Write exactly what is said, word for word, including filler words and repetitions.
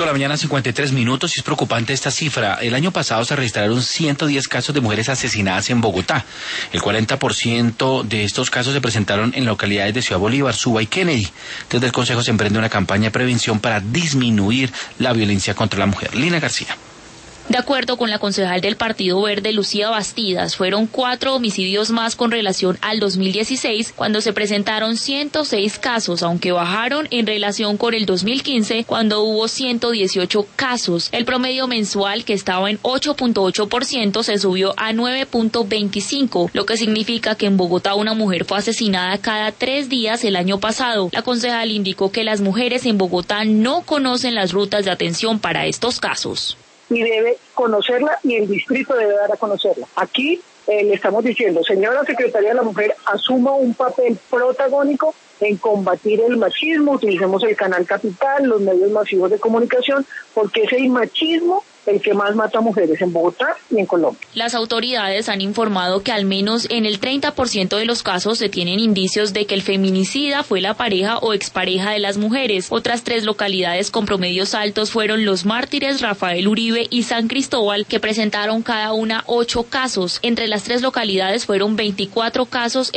La mañana cincuenta y tres minutos, y es preocupante esta cifra. El año pasado se registraron ciento diez casos de mujeres asesinadas en Bogotá. El cuarenta por ciento de estos casos se presentaron en localidades de Ciudad Bolívar, Suba y Kennedy. Desde el Consejo se emprende una campaña de prevención para disminuir la violencia contra la mujer. Lina García. De acuerdo con la concejal del Partido Verde, Lucía Bastidas, fueron cuatro homicidios más con relación al dos mil dieciséis, cuando se presentaron ciento seis casos, aunque bajaron en relación con el dos mil quince, cuando hubo ciento dieciocho casos. El promedio mensual, que estaba en ocho punto ocho por ciento, se subió a nueve punto veinticinco, lo que significa que en Bogotá una mujer fue asesinada cada tres días el año pasado. La concejal indicó que las mujeres en Bogotá no conocen las rutas de atención para estos casos. Y debe conocerla, y el distrito debe dar a conocerla. Aquí eh, le estamos diciendo, señora Secretaría de la Mujer, asuma un papel protagónico en combatir el machismo, utilicemos el canal Capital, los medios masivos de comunicación, porque es el machismo el que más mata a mujeres en Bogotá y en Colombia. Las autoridades han informado que al menos en el treinta por ciento de los casos se tienen indicios de que el feminicida fue la pareja o expareja de las mujeres. Otras tres localidades con promedios altos fueron Los Mártires, Rafael Uribe y San Cristóbal, que presentaron cada una ocho casos. Entre las tres localidades fueron veinticuatro casos